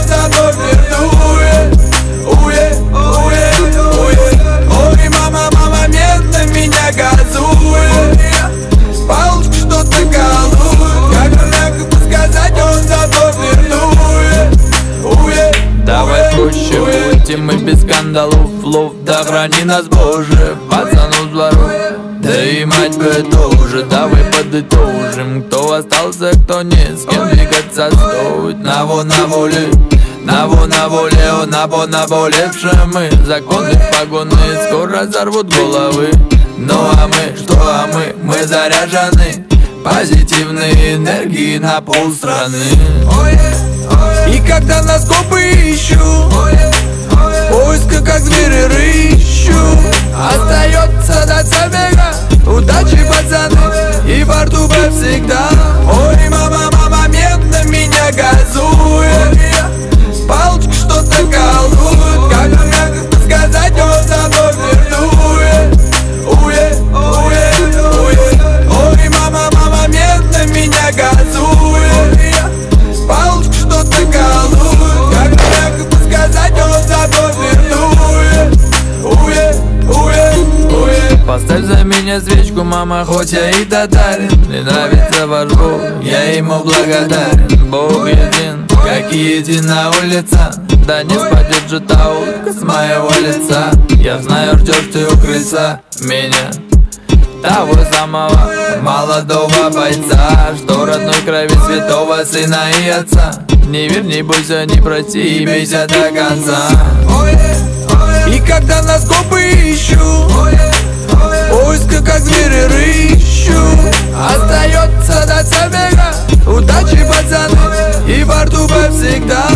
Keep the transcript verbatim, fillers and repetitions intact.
он за мной вернует. Уе, уе, уе. Ой, мама, мама, медно меня газует. Палочка что-то колует. Как бы сказать, он за мной вернует. Уе, давай проще будем мы без скандалов. Лов, да храни нас Боже, пацану с дворов. Да и мать бы тоже, давай подытожим. Кто остался, кто не, с кем двигаться стоит. Наво на воле, наво на воле, о наво на болевшие мы. Законы погоны скоро взорвут головы. Ну а мы, что а мы, мы заряжены позитивной энергии на полстраны. И когда нас копы ищут, поиска как звери рыщу, остается до забега. Удачи, пацаны, и во рту всегда. Ой, мама, мама, медно меня газует. Палочка что-то колует. Как бы сказать, он за мной вернует. Уе, уе, уе. Ой, мама, мама, медно меня газует. Палочка что-то колует. Как бы сказать, он за мной вернует. Уе, уе, уе. Поставь за меня свечку, мама, хоть я и татарин. Мне нравится ваш Бог, я ему благодарен. Бог един, как едина улица. Да не спадет же та улыбка с моего лица. Я знаю, ждешь ты у крыльца меня, того самого молодого бойца, что родной крови святого сына и отца. Не верь, не бойся, не проси и бейся до конца. И когда нас копы ищут, поиска как звери рыщу, остается до забега. Удачи, пацаны, и во рту всегда.